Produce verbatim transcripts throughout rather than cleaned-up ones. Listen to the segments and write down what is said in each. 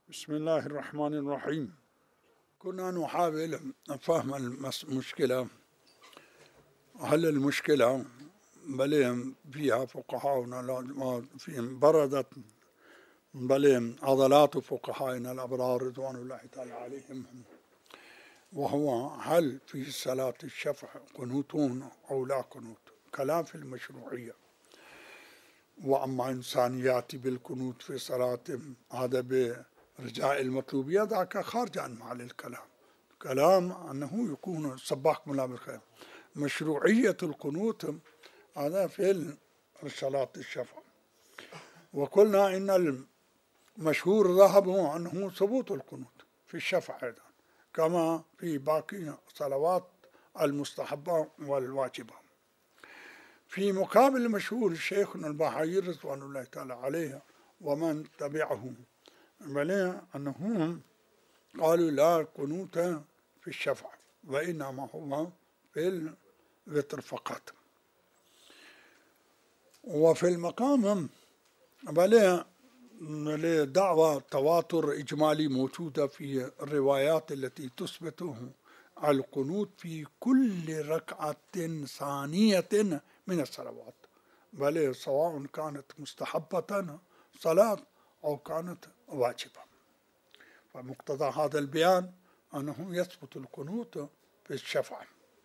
بسم الله الرحمن الرحيم. كنا نحاول فهم المشكلة، هل المشكلة بل فيها فقهاؤنا فيهم بردت بل عضلات فقهائنا الأبرار رضوان الله تعالى عليهم، وهو هل في صلاة الشفع قنوتون أو لا قنوت؟ كلام في المشروعية. وأما إنسان يأتي بالقنوت في صلاة هذا برجاء المطلوبية ذاك خارج عن محل الكلام. كلام أنه يكون صباحكم الله بالخير. مشروعية القنوت هذا في صلاة الشفع، وقلنا إن المشهور ذهبه أنه ثبوت القنوت في الشفع أيضا كما في باقي صلوات المستحبة والواجبة. في مقابل المشهور شيخنا البهائي رضوان الله تعالى عليه ومن تبعه بل أنهم قالوا لا قنوت في الشفع وإنما هو في الوتر فقط. وفي المقام بل دعوة تواتر إجمالي موجودة في الروايات التي تثبت القنوت في كل ركعة ثانية من الصلوات، بل سواء كانت مستحبة صلاة أو كانت واجبة. فمقتضى هذا البيان أنه يثبت القنوت في الشفع.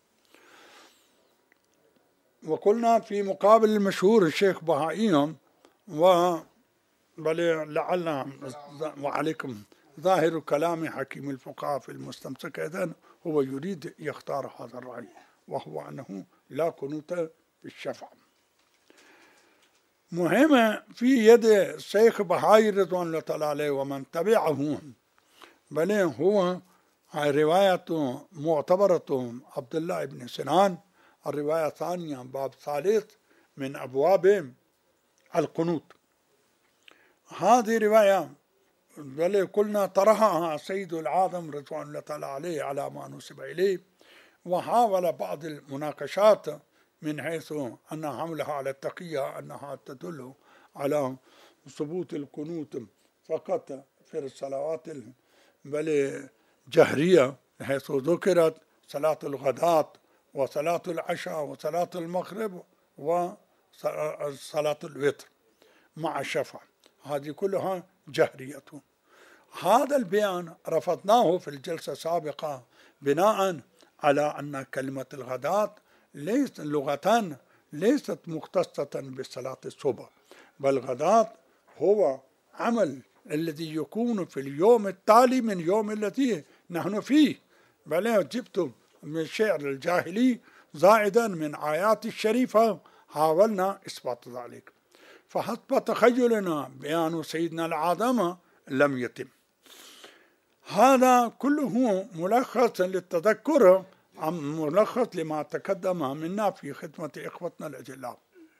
وقلنا في مقابل المشهور الشيخ بهائي و بل لعل وعليكم ظاهر كلام حكيم الفقهاء في المستمسك إذن هو يريد يختار هذا الرأي، وهو أنه لا قنوت في الشفع. مهمة في يد الشيخ بهائي رضوان الله تعالى عليه ومن تبعه بل هو رواية معتبرة عبد الله بن سنان، الرواية الثانية باب ثالث من أبواب القنوت. هذه رواية بل قلنا طرحها سيد العاظم رضوان الله تعالى عليه على ما نسب إليه، وحاول بعض المناقشات من حيث أن حملها على التقية أنها تدل على ثبوت القنوت فقط في الصلوات بل جهرية، حيث ذكرت صلاة الغداة وصلاة العشاء وصلاة المغرب وصلاة الوتر مع الشفع، هذه كلها جهرية. هذا البيان رفضناه في الجلسة السابقة بناء على أن كلمة الغداة ليست لغة ليست مختصة بصلاة الصبح، بل غداة هو عمل الذي يكون في اليوم التالي من يوم الذي نحن فيه، بل جبت من الشعر الجاهلي زائدا من آيات الشريفة حاولنا إثبات ذلك، فحسب تخيلنا بيان سيدنا العاظم لم يتم. هذا كله ملخص للتذكر عن ملخص لما تقدم منا في خدمة إخوتنا الأجلاء.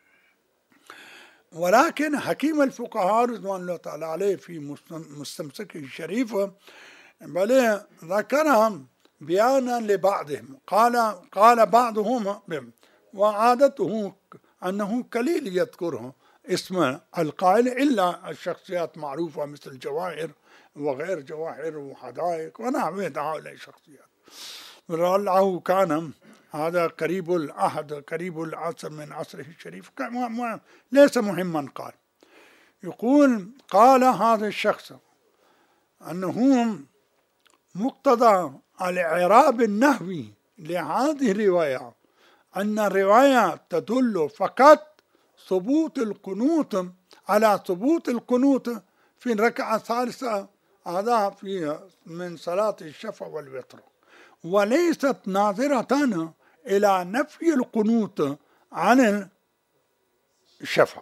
ولكن حكيم الفقهاء رضوان الله تعالى عليه في مستمسكه الشريف بل ذكرهم بيانا لبعضهم، قال قال بعضهم وعادته أنه قليل يذكره اسم القائل إلا الشخصيات معروفة مثل جواهر وغير جواهر وحدائق ونحو هؤلاء الشخصيات. ولعله كان هذا قريب العهد قريب العصر من عصره الشريف، ليس مهما. قال يقول قال هذا الشخص أنه مقتضى الإعراب النحوي لهذه الرواية أن الرواية تدل فقط ثبوت القنوت على ثبوت القنوت في الركعة الثالثة هذا في من صلاة الشفع والوتر، وليست ناظرة إلى نفي القنوت عن الشفع.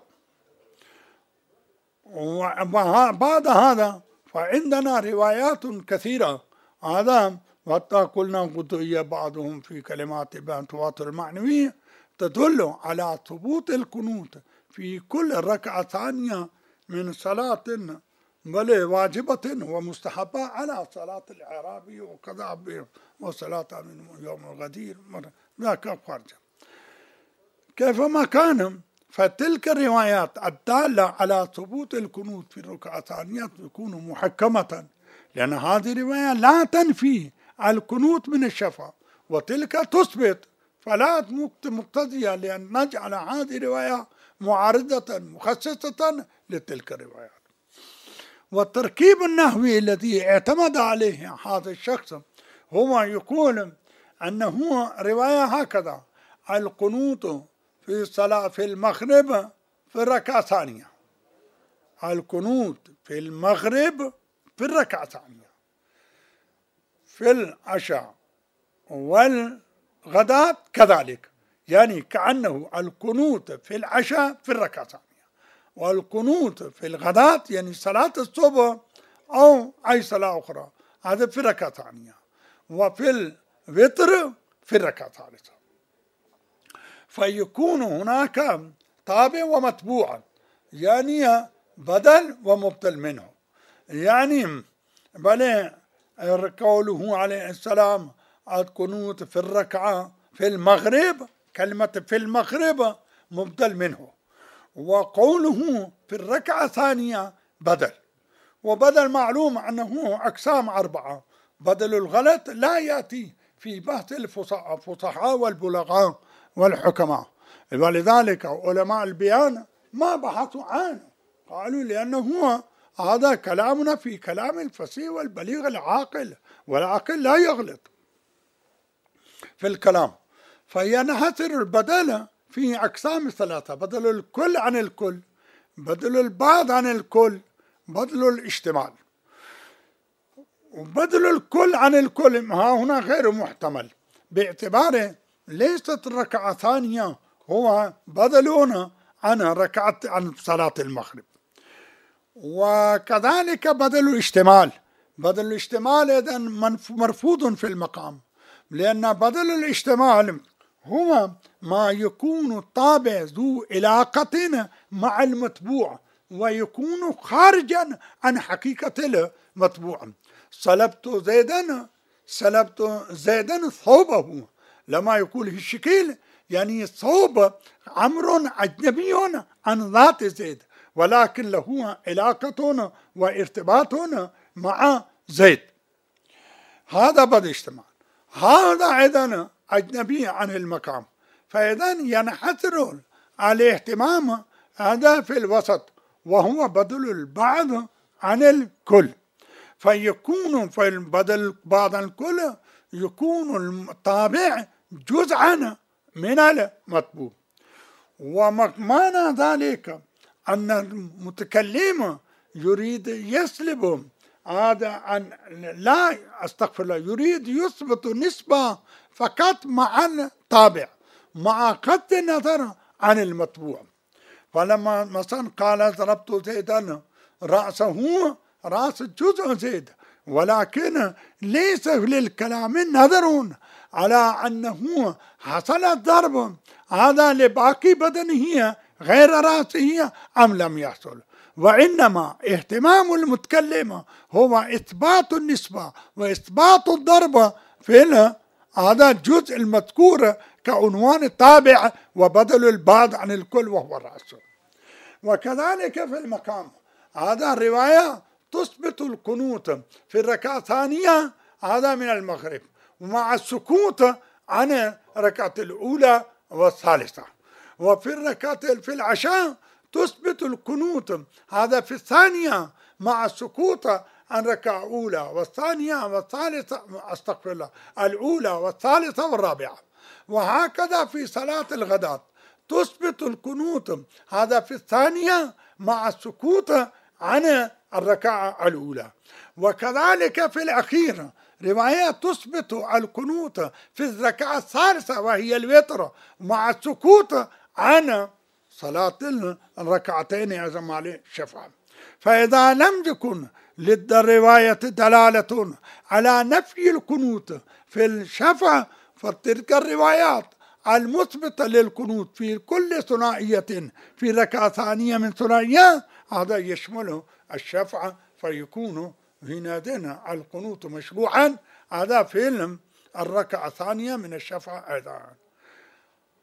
وبعد هذا فعندنا روايات كثيرة، هذا وحتى قلنا قضي بعضهم في كلمات بان تواتر المعنوية تدل على ثبوت القنوت في كل ركعة ثانية من صلاة بل واجبة ومستحبة على صلاة الإعرابي وكذا وصلاة من يوم الغدير ذاك خارجة. كيفما كان فتلك الروايات الدالة على ثبوت القنوت في الركعة الثانية تكون محكمة، لأن هذه الرواية لا تنفي القنوت من الشفع وتلك تثبت، فلا مقتضية لأن نجعل هذه الرواية معارضة مخصصة لتلك الروايات. والتركيب النحوي الذي اعتمد عليه هذا الشخص هو يقول أنه رواية هكذا: القنوت في صلاة في المغرب في الركعة الثانية، القنوت في المغرب في الركعة الثانية، في العشاء والغداء كذلك، يعني كأنه القنوت في العشاء في الركعة الثانية، والقنوت في الغداء يعني صلاة الصبح أو أي صلاة أخرى هذا في الركعة الثانية، وفي الوتر في الركعة الثالثة. فيكون هناك تابع ومتبوع، يعني بدل ومبدل منه. يعني بل قوله عليه السلام القنوت في الركعة في المغرب، كلمة في المغرب مبدل منه، وقوله في الركعة الثانية بدل، وبدل معلوم أنه أقسام أربعة، بدل الغلط لا يأتي في بحث الفصحاء والبلغاء والحكماء، ولذلك علماء البيان ما بحثوا عنه، قالوا لأنه هذا كلامنا في كلام الفصيح والبليغ العاقل، والعاقل لا يغلط في الكلام. فينحصر البدل في أقسام ثلاثة: بدل الكل عن الكل، بدل البعض عن الكل، بدل الاشتمال. وبدل الكل عن الكل ها هنا غير محتمل، باعتباره ليست الركعة الثانية هو بدلون عن ركعة عن صلاة المغرب. وكذلك بدل الاشتمال، بدل الاشتمال إذن مرفوض في المقام، لأن بدل الاشتمال هو ما يكون الطابع ذو علاقة مع المتبوع ويكون خارجا عن حقيقة المتبوع. سلبت زيدا سلبت زيدا ثوبه، لما يقول الشكيل يعني ثوب أمر أجنبي عن ذات زيد، ولكن له علاقة وارتباط مع زيد، هذا بدل اشتمال. هذا أيضا أجنبي عن المقام، فإذا ينحصر الاهتمام هذا في الوسط، وهو بدل البعض عن الكل، فيكون في بدل بعض عن الكل يكون الطابع جزءا من المطبوع. ومعنى ذلك أن المتكلم يريد يسلب هذا عن لا استغفر الله يريد يثبت نسبة فقط مع الطابع مع قد النظر عن المطبوع. فلما مثلا قال ضربت زيدا رأسه رأس جزء زيد، ولكن ليس للكلام نظر على أنه حصل الضرب هذا لباقي بدنه غير رأسه أم لم يحصل، وإنما اهتمام المتكلم هو إثبات النسبة وإثبات الضرب في هذا الجزء المذكور كعنوان التابع وبدل البعض عن الكل وهو الرأس. وكذلك في المقام هذا الرواية تثبت القنوت في الركعة الثانية هذا من المغرب، ومع السكوت عن الركعة الأولى والثالثة. وفي الركعة في العشاء تثبت القنوت هذا في الثانية مع السكوت عن ركعة أولى والثانية والثالثة أستغفر الله الأولى والثالثة والرابعة. وهكذا في صلاة الغداء تثبت القنوت هذا في الثانية مع السكوت عن الركعة الأولى. وكذلك في الأخير رواية تثبت القنوت في الركعة الثالثة وهي الوتر مع السكوت عن صلاة الركعتين أعظم عليه الشفعة. فإذا لم يكن للرواية دلالة على نفي القنوت في الشفع فتلك الروايات المثبتة للقنوت في كل ثنائية في ركعة ثانية من ثنائية هذا يشمله الشفع، فيكون هنا القنوت مشروعا هذا في الركعة الثانية من الشفع أيضا.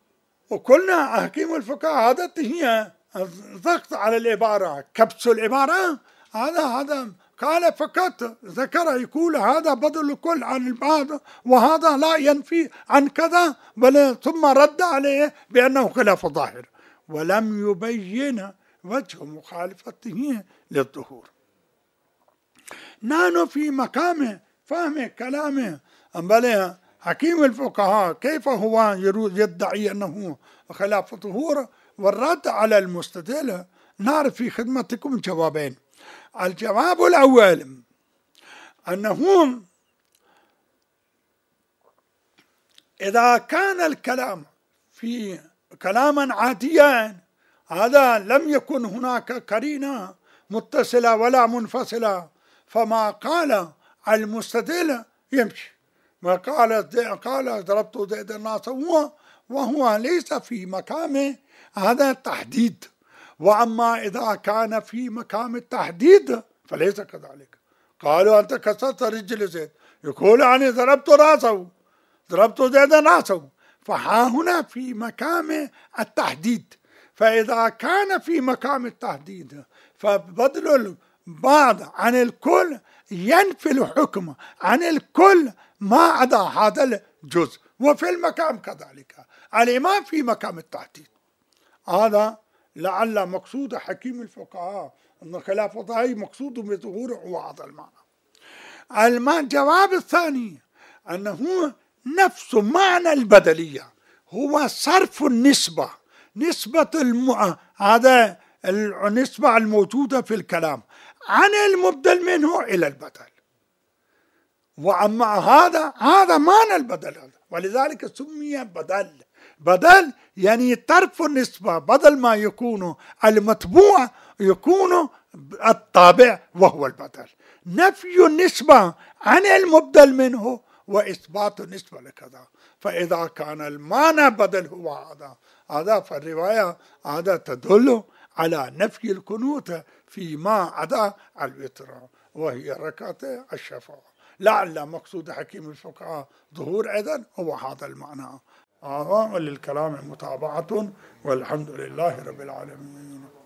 وقلنا حكيم الفقهاء هذا هي ضغط على العبارة، كبس العبارة، هذا هذا قال فقط ذكر يقول هذا بدل الكل عن البعض وهذا لا ينفي عن كذا، بل ثم رد عليه بأنه خلاف ظاهر، ولم يبين وجه مخالفته للظهور. نحن في مقام فهم كلامه بل حكيم الفقهاء كيف هو يدعي أنه خلاف ظهور، والرد على المستدل نعرف في خدمتكم جوابين. الجواب الأول أنه إذا كان الكلام في كلاما عاديا هذا لم يكن هناك قرينة متصلة ولا منفصلة، فما قال المستدل يمشي، ما قال قال ضربت زيد الناس هو وهو ليس في مقام هذا التحديد. وأما إذا كان في مقام التحديد فليس كذلك. قالوا أنت كسرت رجل زيد، يقول يعني ضربت راسه، ضربت زيد راسه، فها هنا في مقام التحديد. فإذا كان في مقام التحديد فبدل البعض عن الكل ينفي الحكم عن الكل ما عدا هذا الجزء، وفي المقام كذلك الإمام في مقام التحديد. هذا لعل مقصود حكيم الفقهاء أن خلاف ظاهر مقصود بظهوره هو هذا المعنى. الجواب الثاني أنه نفس معنى البدلية، هو صرف النسبة، نسبة الم... هذا النسبة الموجودة في الكلام عن المبدل منه إلى البدل. وأما هذا هذا معنى البدل، ولذلك سمي بدل. بدل يعني طرف النسبة، بدل ما يكون المتبوع يكون الطابع وهو البدل. نفي النسبة عن المبدل منه وإثبات النسبة لكذا. فإذا كان المعنى بدل هو هذا هذا فالرواية هذا تدل على نفي القنوت فيما عدا الوتر وهي ركعة الشفاعة. لعل مقصود حكيم الفقهاء ظهور أيضا هو هذا المعنى. هذا للكلام متابعة والحمد لله رب العالمين.